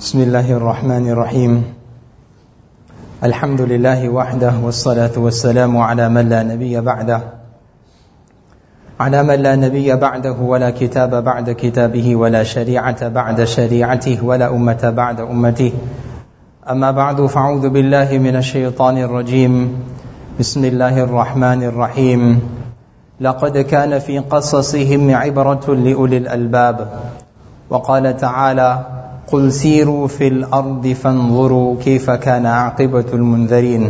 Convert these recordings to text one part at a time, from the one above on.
بسم الله الرحمن الرحيم الحمد لله وحده والصلاة والسلام على من لا نبي بعده ولا كتاب بعد كتابه ولا شريعة بعد شريعته ولا أمة بعد أمته أما بعد فأعوذ بالله من الشيطان الرجيم بسم الله الرحمن الرحيم لقد كان في قصصهم عبرة لأولي الألباب وقال تعالى قل سيروا في الأرض فانظروا كيف كان عاقبة المنذرين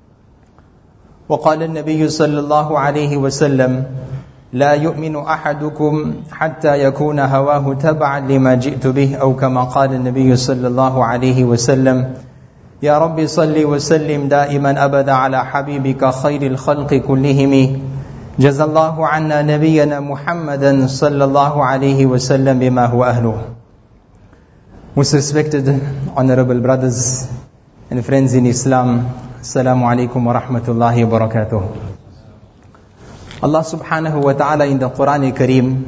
وقال النبي صلى الله عليه وسلم لا يؤمن أحدكم حتى يكون هواه تبعا لما جئت به أو كما قال النبي صلى الله عليه وسلم يا رب صل وسلم دائما أبدا على حبيبك خير الخلق كلهم جزا الله عنا نبينا محمدا صلى الله عليه وسلم بما هو أهله. Most respected, honorable brothers and friends in Islam, Assalamu alaikum wa rahmatullahi wa barakatuh. Allah subhanahu wa ta'ala in the Quran Kareem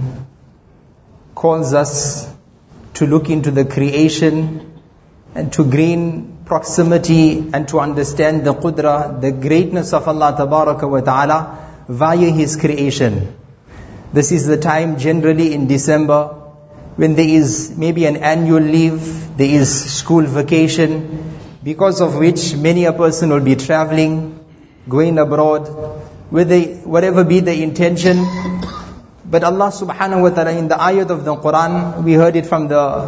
calls us to look into the creation and to gain proximity and to understand the qudra, the greatness of Allah tabaraka wa ta'ala via His creation. This is the time generally in December when there is maybe an annual leave, there is school vacation, because of which many a person will be traveling, going abroad, whatever be the intention. But Allah subhanahu wa ta'ala in the ayat of the Quran, we heard it from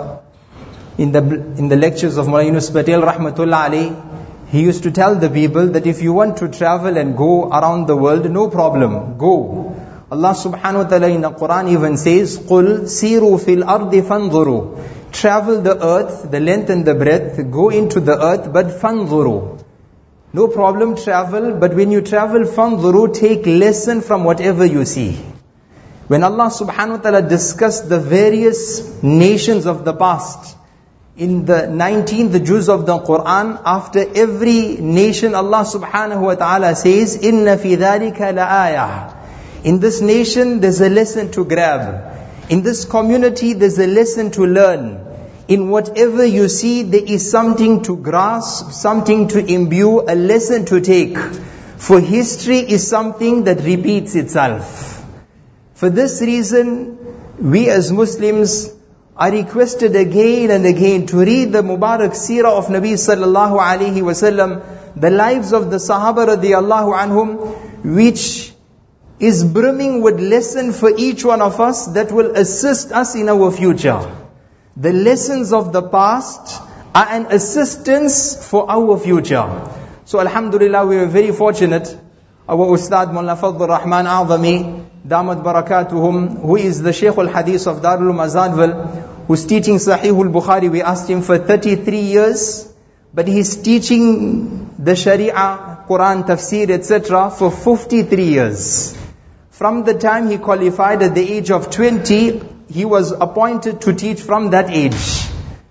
in the lectures of Maulana Yunus Patel rahmatullah alayhi, he used to tell the people that if you want to travel and go around the world, no problem, go. Allah subhanahu wa ta'ala in the Quran even says, قُلْ سِيرُوا فِي الْأَرْضِ فَانْظُرُوا. Travel the earth, the length and the breadth, go into the earth, but فَانْظُرُوا. No problem, travel, but when you travel, فَانْظُرُوا, take lesson from whatever you see. When Allah subhanahu wa ta'ala discussed the various nations of the past, in the 19th juz of the Quran, after every nation Allah subhanahu wa ta'ala says, إِنَّ فِي ذَلِكَ لَآيَةً. In this nation, there's a lesson to grab. In this community, there's a lesson to learn. In whatever you see, there is something to grasp, something to imbue, a lesson to take. For history is something that repeats itself. For this reason, we as Muslims are requested again and again to read the Mubarak Seerah of Nabi sallallahu alaihi wasallam, the lives of the Sahaba radiyallahu anhum, which is brimming with lesson for each one of us that will assist us in our future. The lessons of the past are an assistance for our future. So alhamdulillah, we are very fortunate. Our Ustad Mullah Fadl Rahman A'zami, Damat Barakatuhum, who is the Shaykh al-Hadith of Darul Mazadwal, who's teaching Sahih al-Bukhari. We asked him for 33 years, but he's teaching the Sharia, Quran, Tafsir, etc. for 53 years. From the time he qualified at the age of 20, he was appointed to teach from that age.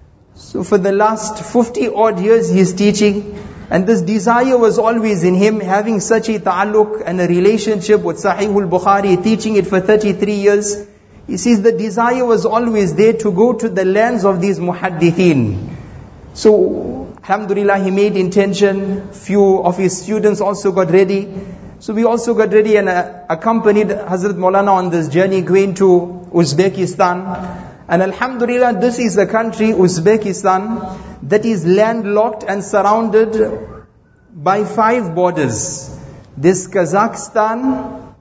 So for the last 50 odd years he is teaching, and this desire was always in him, having such a ta'alluq and a relationship with Sahih al-Bukhari, teaching it for 33 years. He says the desire was always there to go to the lands of these muhaddithin. So alhamdulillah, he made intention. Few of his students also got ready. So we also got ready and accompanied Hazrat Maulana on this journey going to Uzbekistan. And alhamdulillah, this is a country, Uzbekistan, that is landlocked and surrounded by 5 borders. This Kazakhstan,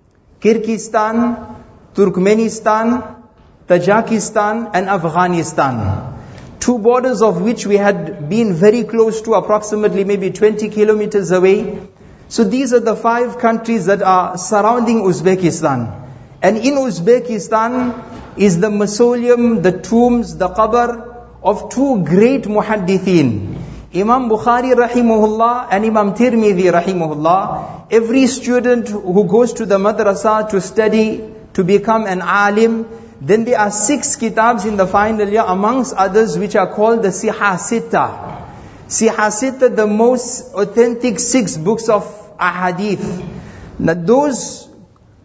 Kyrgyzstan, Turkmenistan, Tajikistan and Afghanistan. 2 borders of which we had been very close to, approximately maybe 20 kilometers away. So these are the 5 countries that are surrounding Uzbekistan. And in Uzbekistan is the mausoleum, the tombs, the qabr of 2 great muhaddithin. Imam Bukhari rahimahullah and Imam Tirmidhi rahimahullah. Every student who goes to the madrasa to study, to become an alim, then there are 6 kitabs in the final year, amongst others which are called the Sihah-Sittah. Sihah-Sittah, the most authentic 6 books of ahadith. Now those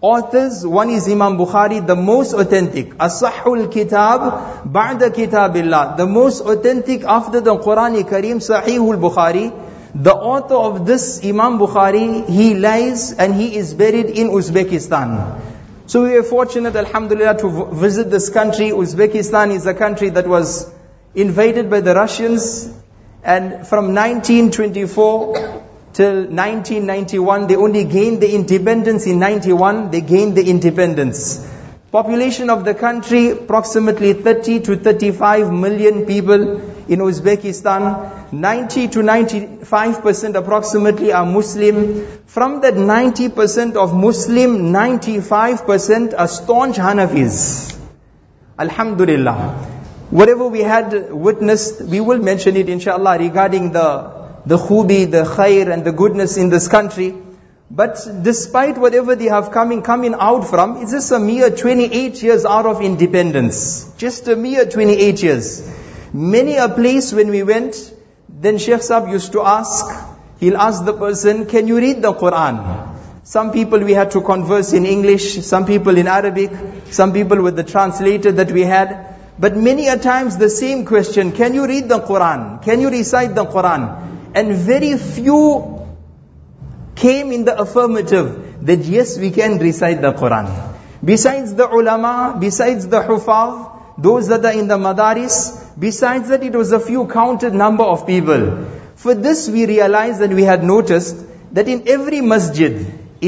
authors. One is Imam Bukhari, the most authentic. As-Sahhul Kitab Ba'da Kitabillah. The most authentic after the Quran Kareem, Sahihul Bukhari. The author of this, Imam Bukhari, he lies and he is buried in Uzbekistan. So we are fortunate, alhamdulillah, to visit this country. Uzbekistan is a country that was invaded by the Russians, and from 1924 till 1991, they only gained the independence in 91, they gained the independence. Population of the country, approximately 30 to 35 million people in Uzbekistan. 90 to 95% approximately are Muslim. From that 90% of Muslim, 95% are staunch Hanafis. Alhamdulillah. Whatever we had witnessed, we will mention it inshallah regarding the khubi, the khair and the goodness in this country. But despite whatever they have coming out from, it's just a mere 28 years out of independence. Just a mere 28 years. Many a place when we went, then Sheikh Sahab used to ask, he'll ask the person, can you read the Quran? Some people we had to converse in English, some people in Arabic, some people with the translator that we had. But many a times the same question, can you read the Quran? Can you recite the Quran? And very few came in the affirmative that yes, we can recite the Quran. Besides the ulama, besides the hufaz, those that are in the madaris, besides that it was a few counted number of people. For this we realized and we had noticed that in every masjid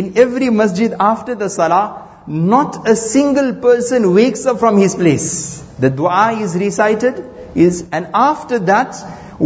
after the salah, not a single person wakes up from his place. The dua is recited, and after that,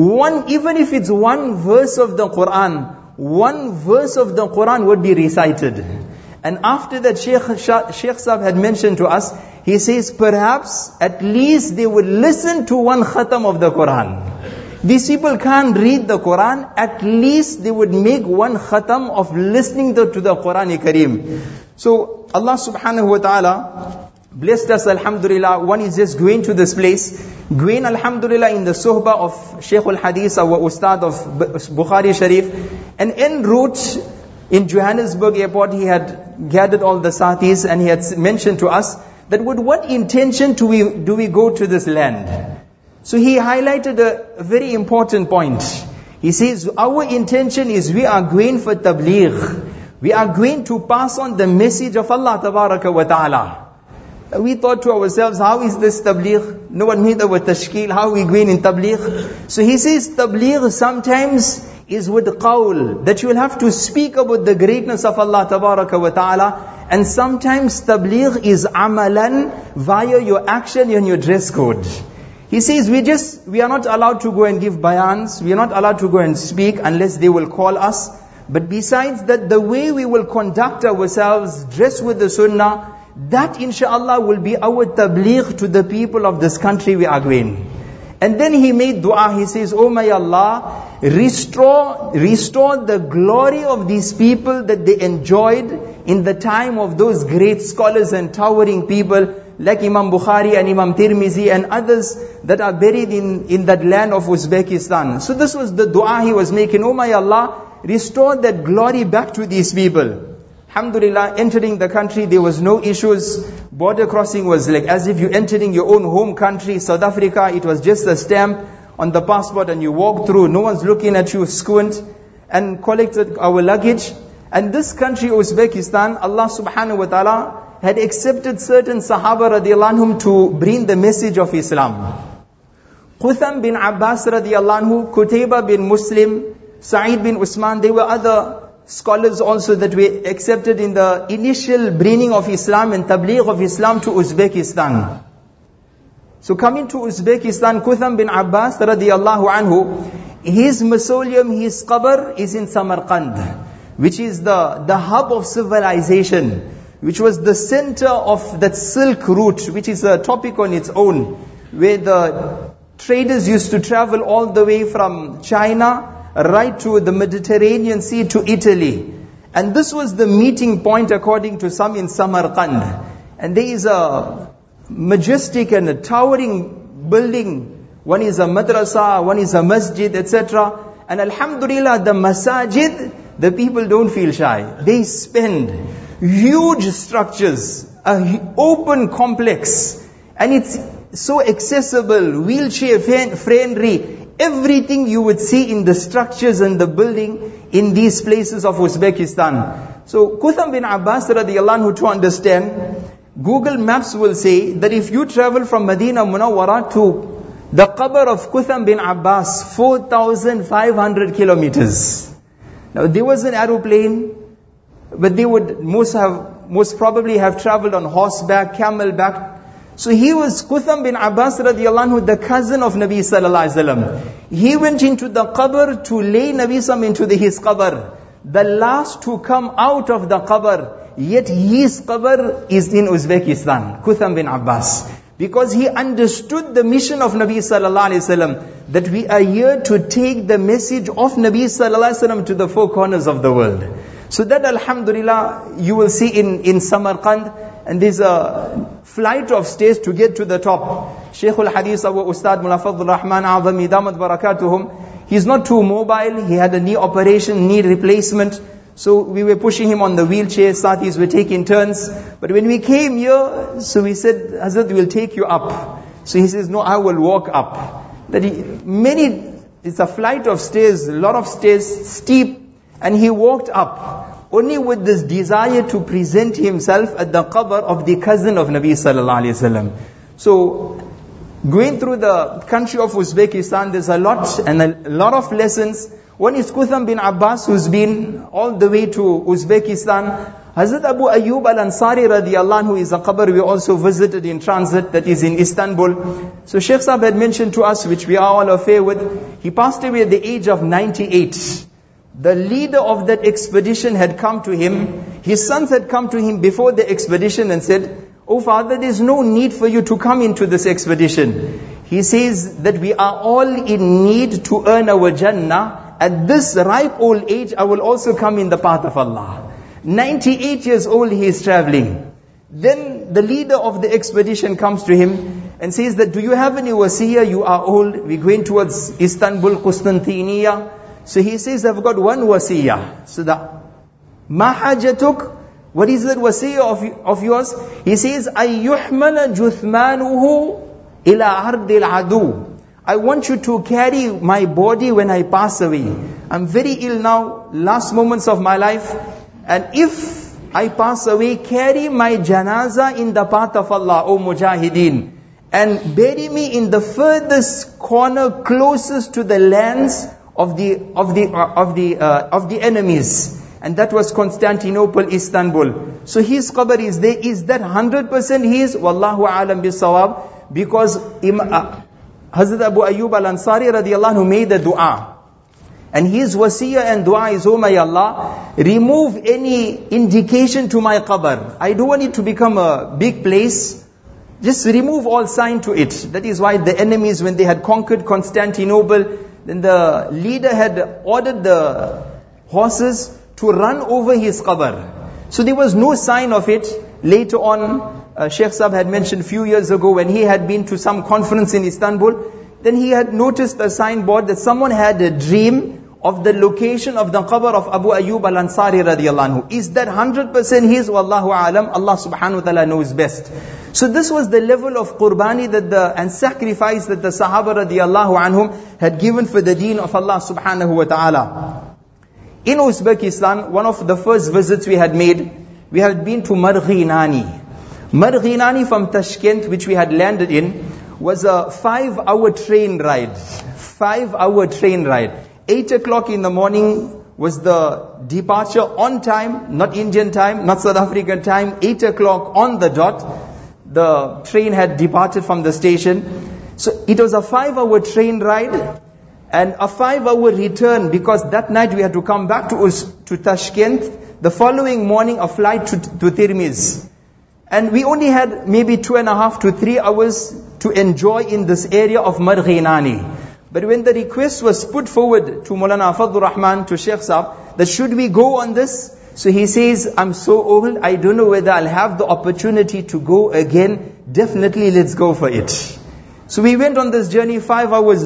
even if it's one verse of the Quran, one verse of the Quran would be recited. And after that, Sheikh Sahab had mentioned to us, he says, perhaps at least they would listen to one khatam of the Quran. These people can't read the Quran, at least they would make one khatam of listening to the Quran Kareem. So Allah subhanahu wa ta'ala blessed us, alhamdulillah. One is just going to this place, going alhamdulillah in the suhbah of Shaykh al-Hadith, our ustad of Bukhari Sharif. And en route in Johannesburg airport, he had gathered all the sathis and he had mentioned to us that with what intention do we go to this land? So he highlighted a very important point. He says, our intention is we are going for tabligh. We are going to pass on the message of Allah tabaraka wa ta'ala. We thought to ourselves, how is this tabligh? No one made our tashkil, how are we going in tabligh? So he says, tabligh sometimes is with qawl, that you will have to speak about the greatness of Allah tabaraka wa ta'ala. And sometimes tabligh is amalan, via your action and your dress code. He says, we are not allowed to go and give bayans, we are not allowed to go and speak unless they will call us. But besides that, the way we will conduct ourselves, dress with the sunnah, that inshaAllah will be our tabligh to the people of this country we are going. And then he made dua, he says, oh my Allah, restore the glory of these people that they enjoyed in the time of those great scholars and towering people like Imam Bukhari and Imam Tirmizi and others that are buried in that land of Uzbekistan. So this was the dua he was making, oh my Allah, restore that glory back to these people. Alhamdulillah, entering the country, there was no issues. Border crossing was like as if you're entering your own home country. South Africa, it was just a stamp on the passport and you walk through. No one's looking at you, squint, and collected our luggage. And this country, Uzbekistan, Allah subhanahu wa ta'ala had accepted certain Sahaba radiallahu anhum to bring the message of Islam. Qutham bin Abbas radiallahu anhu, Qutayba bin Muslim, Sa'id bin Usman, there were other scholars also that were accepted in the initial bringing of Islam and tabligh of Islam to Uzbekistan. So coming to Uzbekistan, Qutham bin Abbas radiallahu anhu, his mausoleum, his qabr is in Samarkand, which is the hub of civilization, which was the center of that Silk Route, which is a topic on its own, where the traders used to travel all the way from China right to the Mediterranean Sea to Italy. And this was the meeting point according to some in Samarkand. And there is a majestic and a towering building. One is a madrasa, one is a masjid, etc. And alhamdulillah, the masajid, the people don't feel shy. They spend huge structures, an open complex, and it's so accessible, wheelchair friendly. Everything you would see in the structures and the building in these places of Uzbekistan. So Qutham bin Abbas radiyallahu anhu, to understand, Google Maps will say that if you travel from Medina Munawwara to the qabr of Qutham bin Abbas, 4,500 kilometers. Now there was an aeroplane, but they would most probably have traveled on horseback, camelback. So he was Qutham bin Abbas radiyallahu anhu, the cousin of Nabi sallallahu alaihi wasallam. He went into the qabr to lay Nabi sallam into his qabr. The last to come out of the qabr, yet his qabr is in Uzbekistan, Qutham bin Abbas. Because he understood the mission of Nabi sallallahu alaihi wasallam, that we are here to take the message of Nabi sallallahu alaihi wasallam to the four corners of the world. So that alhamdulillah, you will see in Samarkand, and there's a flight of stairs to get to the top. Shaykh al-Hadith Abu Ustad Mullah Fadl Rahman Azami Damat Barakatuhum, he's not too mobile, he had a knee operation, knee replacement. So we were pushing him on the wheelchair, Sathis were taking turns. But when we came here, so we said, Hazrat, we'll take you up. So he says, no, I will walk up. It's a flight of stairs, a lot of stairs, steep. And he walked up, only with this desire to present himself at the qabr of the cousin of Nabi sallallahu alaihi wasallam. So, going through the country of Uzbekistan, there's a lot of lessons. One is Qutham bin Abbas, who's been all the way to Uzbekistan. Hazrat Abu Ayyub al-Ansari radiyallahu anhu is a qabr we also visited in transit, that is in Istanbul. So Shaykh Sahib had mentioned to us, which we are all affair with, he passed away at the age of 98. The leader of that expedition had come to him. His sons had come to him before the expedition and said, "Oh father, there's no need for you to come into this expedition." He says that we are all in need to earn our Jannah. At this ripe old age, I will also come in the path of Allah. 98 years old, he is traveling. Then the leader of the expedition comes to him and says that, "Do you have any wasiyah? You are old. We're going towards Istanbul, Constantinople." So he says, "I've got one wasiyah." So the mahajatuk, what is that wasiyah of yours? He says, "Ayyuhmala juthmanuhu ila ardil adu." I want you to carry my body when I pass away. I'm very ill now, last moments of my life. And if I pass away, carry my janaza in the path of Allah, O mujahideen. And bury me in the furthest corner closest to the lands of the enemies, and that was Constantinople, Istanbul. So his qabr is there. Is that 100% his? Wallahu alam bisawab. Because Hazrat Abu Ayyub al-Ansari radiyallahu anhu made a dua, and his wasiyah and dua is, "Oh my Allah, remove any indication to my qabr. I don't want it to become a big place. Just remove all sign to it." That is why the enemies, when they had conquered Constantinople, then the leader had ordered the horses to run over his qabr. So there was no sign of it. Later on, Shaykh Sahib had mentioned few years ago when he had been to some conference in Istanbul, then he had noticed a signboard that someone had a dream of the location of the qabr of Abu Ayyub al-Ansari radiyallahu anhu. Is that 100% his? Wallahu alam. Allah subhanahu wa ta'ala knows best. So this was the level of qurbani and sacrifice that the Sahaba radiyallahu anhum had given for the deen of Allah subhanahu wa ta'ala. In Uzbekistan, one of the first visits we had made, we had been to Marghinani. Marghinani from Tashkent, which we had landed in, was a 5-hour train ride. 5-hour train ride. 8 o'clock in the morning was the departure on time, not Indian time, not South African time. 8 o'clock on the dot, the train had departed from the station. So it was a 5-hour train ride and a 5-hour return, because that night we had to come back to Tashkent. The following morning, a flight to Tirmiz. And we only had maybe 2.5 to 3 hours to enjoy in this area of Marghinani. But when the request was put forward to Maulana Fadl Rahman, to Shaykh Sahib, that should we go on this? So he says, "I'm so old, I don't know whether I'll have the opportunity to go again. Definitely let's go for it." So we went on this journey, 5 hours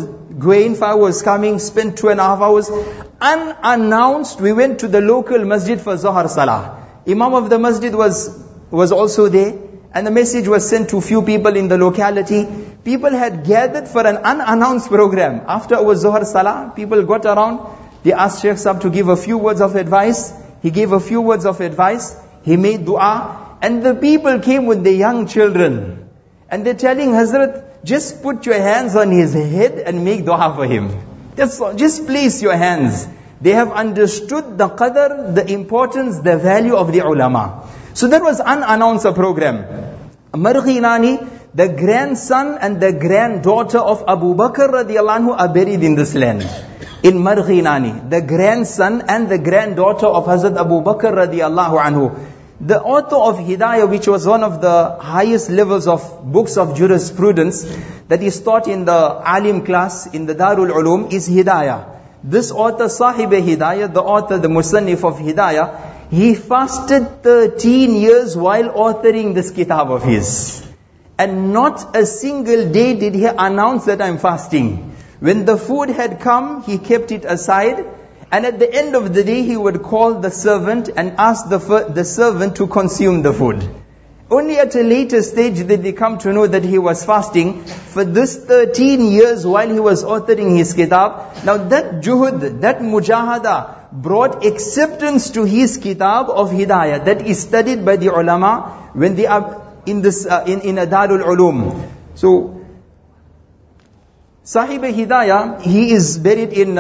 Grain was coming, spent 2.5 hours. Unannounced, we went to the local masjid for Zohar Salah. Imam of the masjid was also there. And the message was sent to few people in the locality. People had gathered for an unannounced program. After our Zohar Salah, people got around. They asked Sheikh Sahib to give a few words of advice. He gave a few words of advice. He made dua. And the people came with the young children. And they're telling Hazrat, just put your hands on his head and make dua for him. That's all. Just place your hands. They have understood the qadr, the importance, the value of the ulama. So that was unannounced program. Marghinani, the grandson and the granddaughter of Abu Bakr radiallahu anhu are buried in this land. In Marghinani, the grandson and the granddaughter of Hazrat Abu Bakr radiallahu anhu. The author of Hidayah, which was one of the highest levels of books of jurisprudence that is taught in the Alim class in the Darul Ulum, is Hidayah. This author, Sahib Hidayah, the author, the Musannif of Hidayah, he fasted 13 years while authoring this kitab of his. And not a single day did he announce that I'm fasting. When the food had come, he kept it aside. And at the end of the day, he would call the servant and ask the servant to consume the food. Only at a later stage did they come to know that he was fasting for this 13 years while he was authoring his kitab. Now that juhud, that mujahada brought acceptance to his kitab of Hidayah that is studied by the ulama when they are in this in a Darul Ulum. So Sahib Hidayah, he is buried in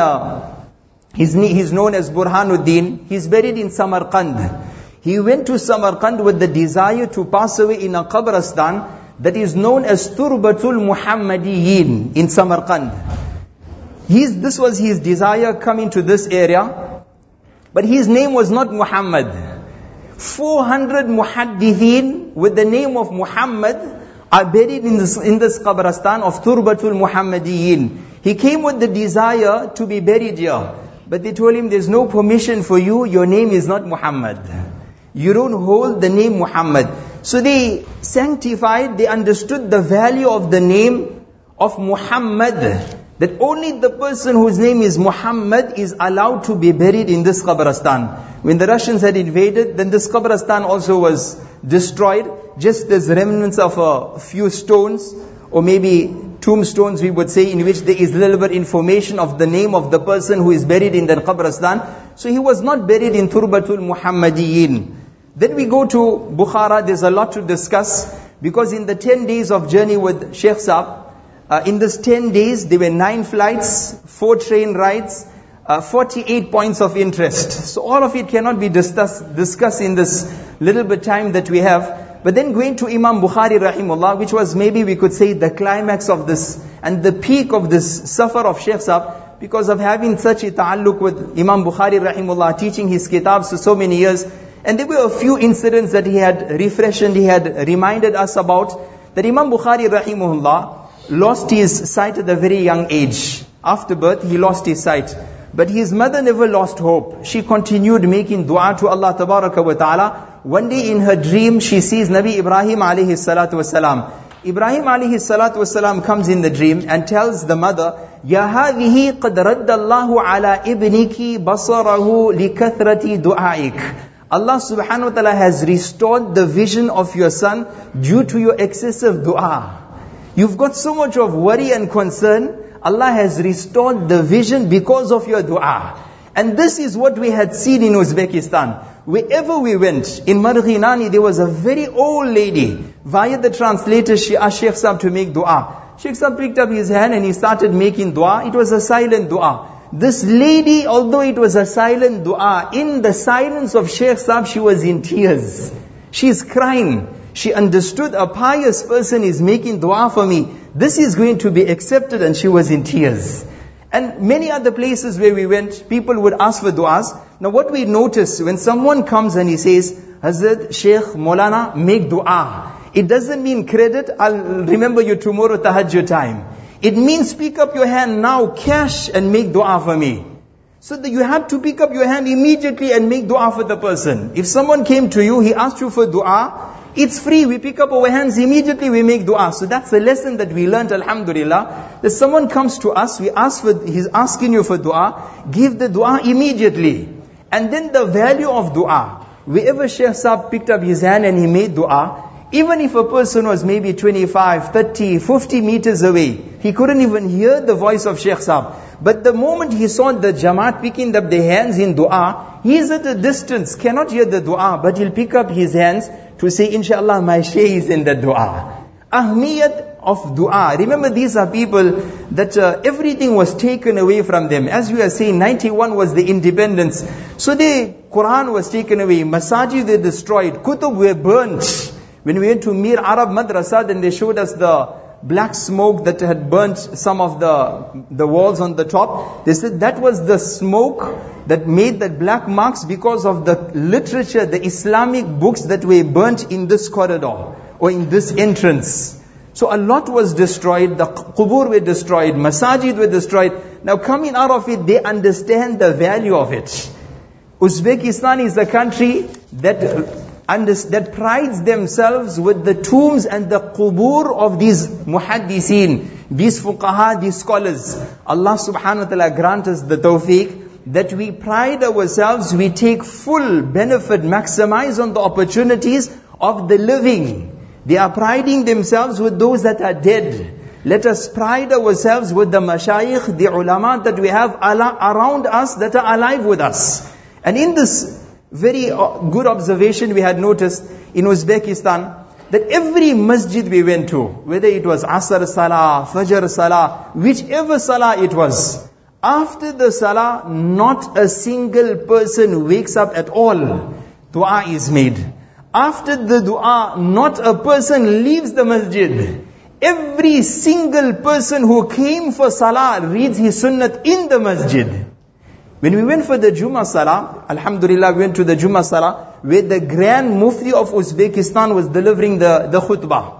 he's known as Burhanuddin. He's buried in Samarkand. He went to Samarkand with the desire to pass away in a qabristan that is known as Turbatul Muhammadiyin in Samarkand. This was his desire coming to this area. But his name was not Muhammad. 400 muhaddithin with the name of Muhammad are buried in this qabristan of Turbatul Muhammadiyin. He came with the desire to be buried here. But they told him, there's no permission for you, your name is not Muhammad. You don't hold the name Muhammad. So they sanctified, they understood the value of the name of Muhammad. That only the person whose name is Muhammad is allowed to be buried in this qabristan. When the Russians had invaded, then this qabristan also was destroyed. Just as remnants of a few stones, or maybe tombstones we would say, in which there is little bit information of the name of the person who is buried in that qabristan. So he was not buried in Turbatul Muhammadiyin. Then we go to Bukhara. There's a lot to discuss, because in the 10 days of journey with Sheikh Sahib, in this 10 days, there were 9 flights, 4 train rides, 48 points of interest. So all of it cannot be discussed in this little bit time that we have. But then going to Imam Bukhari rahimullah, which was maybe we could say the climax of this and the peak of this safar of Sheikh Sahib, because of having such a ta'alluq with Imam Bukhari rahimullah, teaching his kitabs for so many years. And there were a few incidents that he had refreshed and he had reminded us about. That Imam Bukhari rahimullah lost his sight at a very young age. After birth, he lost his sight. But his mother never lost hope. She continued making dua to Allah Tabaraka wa Ta'ala. One day in her dream, she sees Nabi Ibrahim alayhi salatu wasalam. Ibrahim alayhi salatu wasalam comes in the dream and tells the mother, Ya hadhihi qad radda Allahu ala ibniki basarahu li kathrati du'aik. Allah subhanahu wa ta'ala has restored the vision of your son due to your excessive dua. You've got so much of worry and concern. Allah has restored the vision because of your dua. And this is what we had seen in Uzbekistan. Wherever we went, in Marghinani, there was a very old lady. Via the translator, she asked Sheikh Sahib to make dua. Sheikh Sahib picked up his hand and he started making dua. It was a silent dua. This lady, although it was a silent dua, in the silence of Sheikh Sahib, she was in tears. She is crying. She understood a pious person is making dua for me. This is going to be accepted, and she was in tears. And many other places where we went, people would ask for duas. Now what we notice, when someone comes and he says, Hazrat, Sheikh, Maulana, make dua. It doesn't mean credit, I'll remember you tomorrow tahajjud time. It means pick up your hand now, cash and make dua for me. So that you have to pick up your hand immediately and make dua for the person. If someone came to you, he asked you for dua, it's free. We pick up our hands immediately, we make dua. So that's a lesson that we learned, alhamdulillah. That someone comes to us, he's asking you for dua, give the dua immediately. And then the value of dua. Wherever Shaykh Saab picked up his hand and he made dua, even if a person was maybe 25, 30, 50 meters away, he couldn't even hear the voice of Shaykh Saab. But the moment he saw the Jamaat picking up their hands in dua, he is at a distance, cannot hear the dua, but he'll pick up his hands to say, inshallah, my Shaykh is in the dua. Ahmiyat of dua. Remember, these are people that everything was taken away from them. As we are saying, 91 was the independence. So the Quran was taken away, masajid were destroyed, kutub were burnt. When we went to Mir Arab Madrasa, then they showed us the black smoke that had burnt some of the walls on the top. They said that was the smoke that made that black marks because of the literature, the Islamic books that were burnt in this corridor or in this entrance. So a lot was destroyed, the qubur were destroyed, masajid were destroyed. Now coming out of it, they understand the value of it. Uzbekistan is a country that prides themselves with the tombs and the qubur of these muhaddiseen, these fuqaha, these scholars. Allah subhanahu wa ta'ala grant us the tawfiq that we pride ourselves, we take full benefit, maximize on the opportunities of the living. They are priding themselves with those that are dead. Let us pride ourselves with the mashayikh, the ulama that we have around us that are alive with us. And in this very good observation we had noticed in Uzbekistan, that every masjid we went to, whether it was Asr Salah, Fajr Salah, whichever Salah it was, after the Salah, not a single person wakes up at all. Dua is made. After the dua, not a person leaves the masjid. Every single person who came for Salah reads his sunnat in the masjid. When we went for the Jummah Salah, alhamdulillah, we went to the Jummah Salah, where the Grand Mufti of Uzbekistan was delivering the khutbah.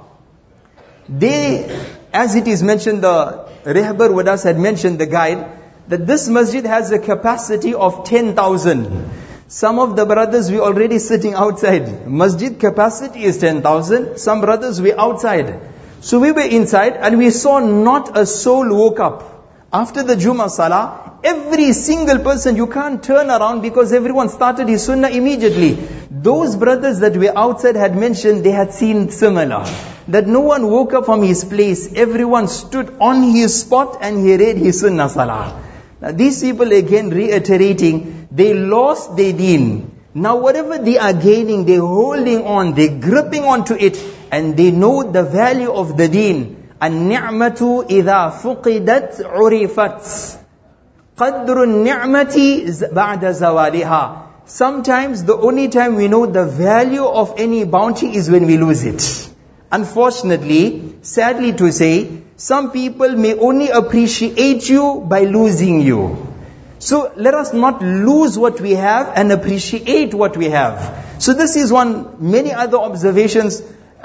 They, as it is mentioned, the Rehbar with us had mentioned, the guide, that this masjid has a capacity of 10,000. Some of the brothers were already sitting outside. Masjid capacity is 10,000. Some brothers were outside. So we were inside and we saw not a soul woke up. After the Jummah Salah, every single person, you can't turn around because everyone started his sunnah immediately. Those brothers that were outside had mentioned they had seen similar. That no one woke up from his place. Everyone stood on his spot and he read his sunnah salah. Now these people again reiterating, they lost their deen. Now whatever they are gaining, they're holding on, they're gripping onto it, and they know the value of the deen. النعمة إذا فقدت عرفت قدر النعمة بعد زوالها. Sometimes the only time we know the value of any bounty is when we lose it. Unfortunately, sadly to say, some people may only appreciate you by losing you. So let us not lose what we have and appreciate what we have. So this is one, many other observations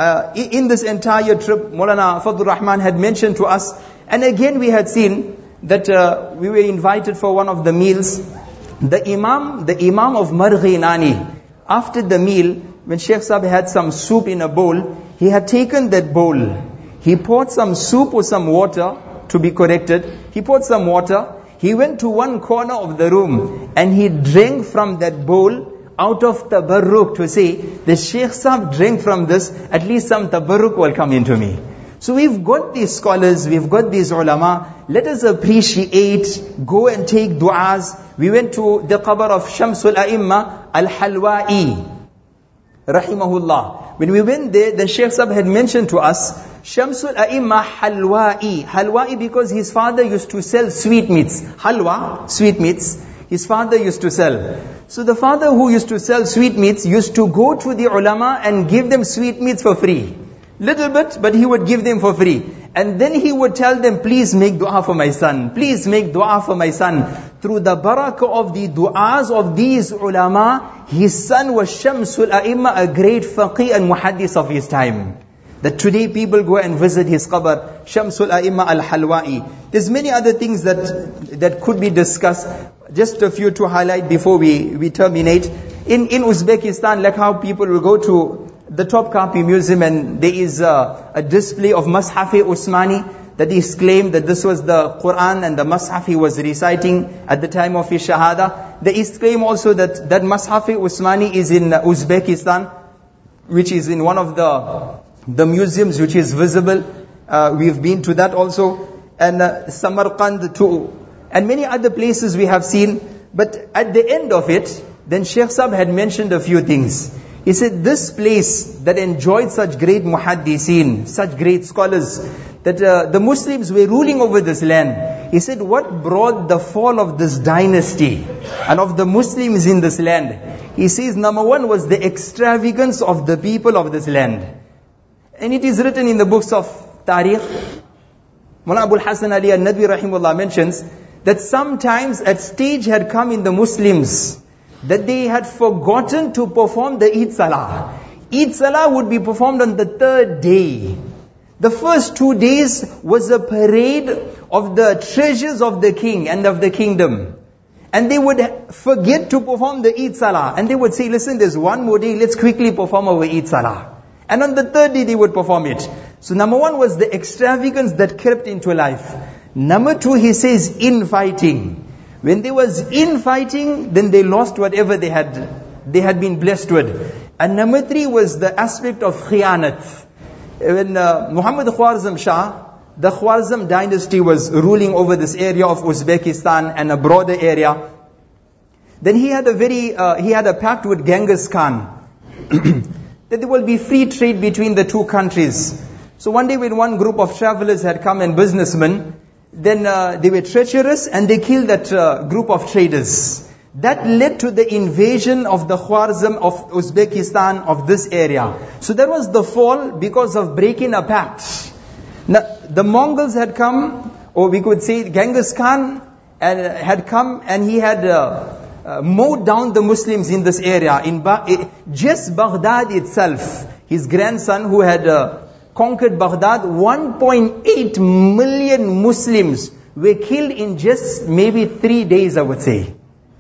in this entire trip Maulana Fadlur Rahman had mentioned to us. And again we had seen that we were invited for one of the meals. The Imam of Marghi Nani, after the meal, when Shaykh Sahib had some soup in a bowl, he had taken that bowl. He poured some soup or some water, to be corrected. He poured some water. He went to one corner of the room and he drank from that bowl out of tabarruk, to say, the Shaykh Sahib drank from this, at least some tabarruk will come into me. So we've got these scholars, we've got these ulama. Let us appreciate, go and take du'as. We went to the qabr of Shamsul A'imma Al-Halwa'i, rahimahullah. When we went there, the Shaykh Sahib had mentioned to us, Shamsul A'imma Halwa'i. Halwa'i because his father used to sell sweetmeats. Halwa, sweetmeats, his father used to sell. So the father who used to sell sweetmeats used to go to the ulama and give them sweetmeats for free. Little bit, but he would give them for free. And then he would tell them, please make dua for my son. Please make dua for my son. Through the barakah of the du'as of these ulama, his son was Shamsul A'imma, a great faqih and muhaddis of his time. That today people go and visit his qabr, Shamsul A'imma Al-Halwa'i. There's many other things that could be discussed. just a few to highlight before we terminate. In Uzbekistan, like how people will go to the Topkapi Museum and there is a display of Mashaf-e Usmani, that is claimed that this was the Quran and the Mashaf he was reciting at the time of his Shahada. There is claim also that Mashaf-e Usmani is in Uzbekistan, which is in one of the museums which is visible. We've been to that also. And Samarkand too. And many other places we have seen. But at the end of it, then Sheikh Sahib had mentioned a few things. He said, this place that enjoyed such great muhaddiseen, such great scholars, that the Muslims were ruling over this land. He said, what brought the fall of this dynasty and of the Muslims in this land? He says, number one was the extravagance of the people of this land. And it is written in the books of Tariq. Mullah Abul Hasan Ali al-Nadwi rahimahullah mentions that sometimes a stage had come in the Muslims that they had forgotten to perform the Eid Salah. Eid Salah would be performed on the third day. The first 2 days was a parade of the treasures of the king and of the kingdom. And they would forget to perform the Eid Salah. And they would say, listen, there's one more day, let's quickly perform our Eid Salah. And on the third day they would perform it. So number one was the extravagance that crept into life. Number two, he says, infighting. When there was infighting, then they lost whatever they had been blessed with. And number three was the aspect of khiyanat. When Muhammad Khwarizm Shah, the Khwarizm dynasty was ruling over this area of Uzbekistan and a broader area, then he had a pact with Genghis Khan that there will be free trade between the two countries. So one day when one group of travelers had come and businessmen, then they were treacherous and they killed that group of traders. That led to the invasion of the Khwarizm of Uzbekistan, of this area. So that was the fall because of breaking a pact. Now, the Mongols had come, or we could say Genghis Khan had come and he had mowed down the Muslims in this area. Just Baghdad itself, his grandson who had conquered Baghdad, 1.8 million Muslims were killed in just maybe 3 days, I would say.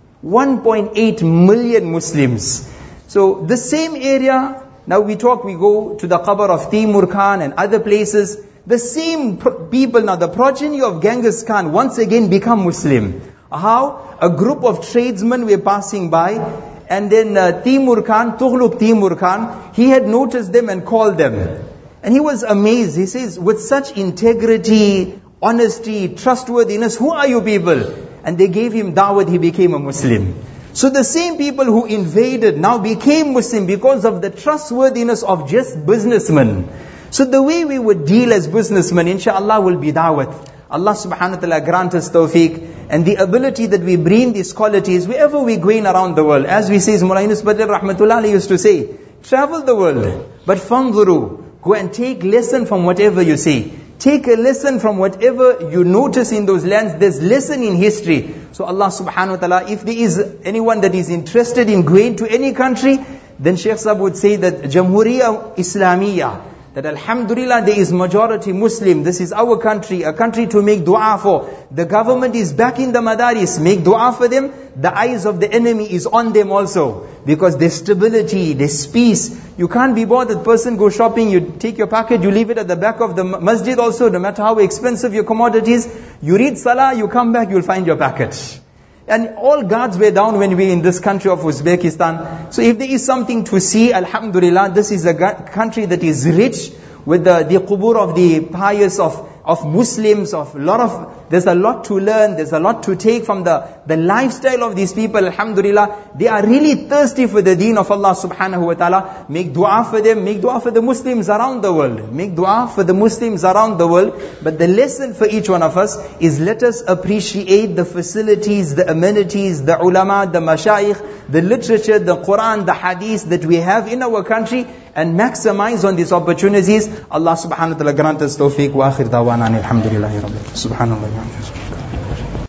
1.8 million Muslims. So the same area, now we go to the qabr of Timur Khan and other places. The same people, now the progeny of Genghis Khan once again become Muslim. How? A group of tradesmen were passing by, and then Timur Khan, Tughlaq Timur Khan, he had noticed them and called them. And he was amazed. He says, with such integrity, honesty, trustworthiness, who are you people? And they gave him da'wat, he became a Muslim. So the same people who invaded now became Muslim because of the trustworthiness of just businessmen. So the way we would deal as businessmen, inshallah, will be da'wat. Allah subhanahu wa ta'ala grant us tawfiq and the ability that we bring these qualities wherever we're going around the world. As we say, Mullah Yunus Badr rahmatullah used to say, travel the world, but fanzuru, go and take lesson from whatever you see. Take a lesson from whatever you notice in those lands. There's lesson in history. So Allah subhanahu wa ta'ala, if there is anyone that is interested in going to any country, then Shaykh Sahib would say that Jamhuriya Islamiyya, that alhamdulillah there is majority Muslim. This is our country, a country to make dua for. The government is backing the madaris, make dua for them. The eyes of the enemy is on them also. Because there's stability, there's peace. You can't be bothered. Person go shopping, you take your package, you leave it at the back of the masjid also, no matter how expensive your commodities. You read salah, you come back, you'll find your package. And all guards were down when we were in this country of Uzbekistan. So if there is something to see, alhamdulillah, this is a country that is rich with the qubur of the pious, of Muslims, there's a lot to learn, there's a lot to take from the lifestyle of these people, alhamdulillah. They are really thirsty for the deen of Allah subhanahu wa ta'ala. Make dua for them, make dua for the Muslims around the world. Make dua for the Muslims around the world. But the lesson for each one of us is, let us appreciate the facilities, the amenities, the ulama, the mashayikh, the literature, the Quran, the hadith that we have in our country, and maximize on these opportunities. Allah subhanahu wa ta'ala grant us tawfiq wa akhir dawana alhamdulillahi rabbil alamin. Subhanallah.